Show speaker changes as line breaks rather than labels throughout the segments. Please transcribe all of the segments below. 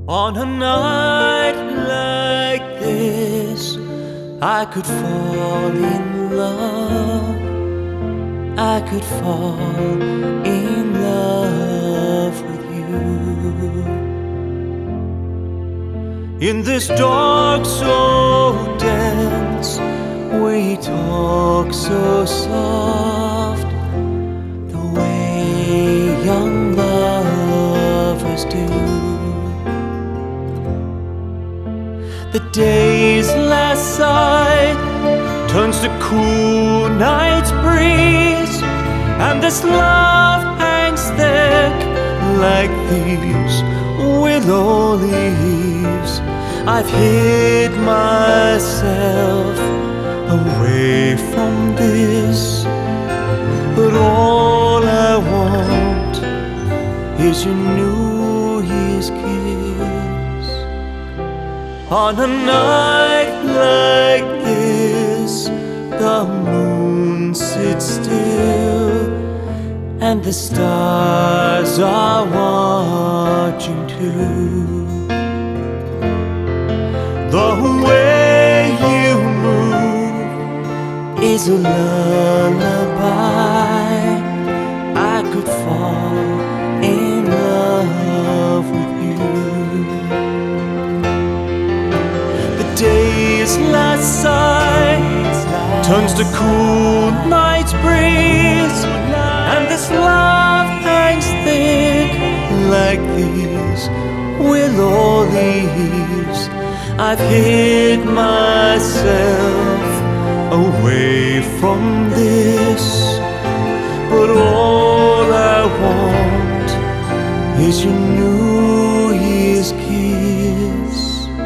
On a night like this, I could fall in love. I could fall in love with you. In this dark so dense, we talk so soft, the way young lovers do. The day's last sigh turns to cool night's breeze, and this love hangs thick like these willow leaves. I've hid myself away from this, but all I want is your New Year's kiss. On a night like this, the moon sits still, and the stars are watching too. The way you move is a lullaby. I could fall in love with you. The day's last sigh turns to cool night's breeze, and this love hangs thick like these willow leaves. I've hid myself away from this, but all I want is your New Year's kiss.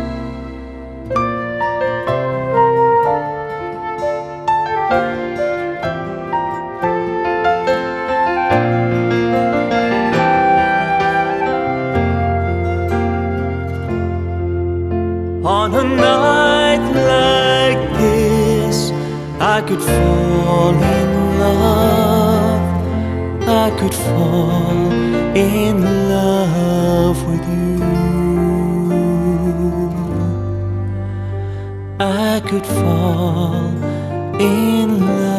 On a night like this, I could fall in love. I could fall in love with you. I could fall in love.